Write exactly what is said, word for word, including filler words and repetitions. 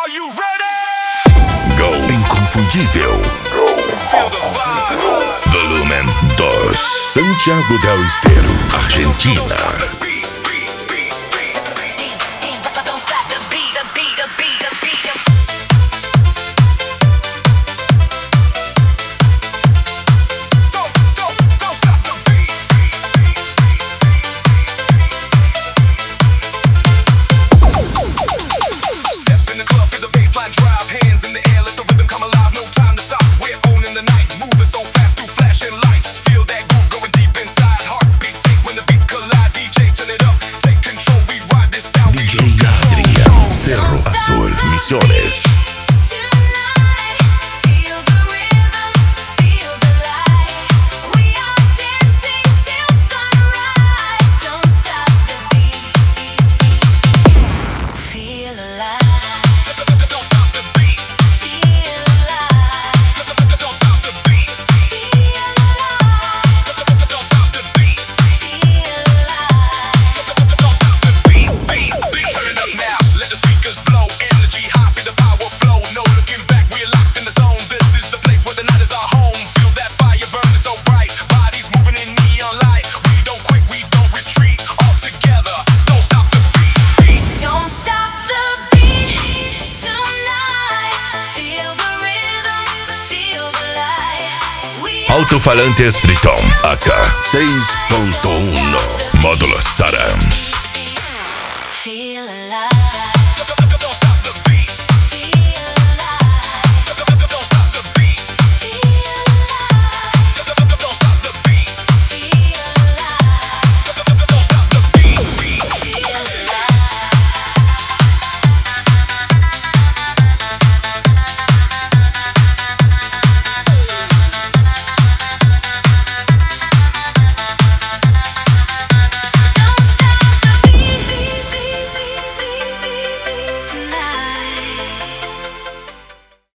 Are you ready? Go Inconfundível. Feel the vibe. Volumen dois. Santiago del Estero, Argentina. Misiones. Alto-falantes Triton A K seis ponto uno. Módulos Tarams.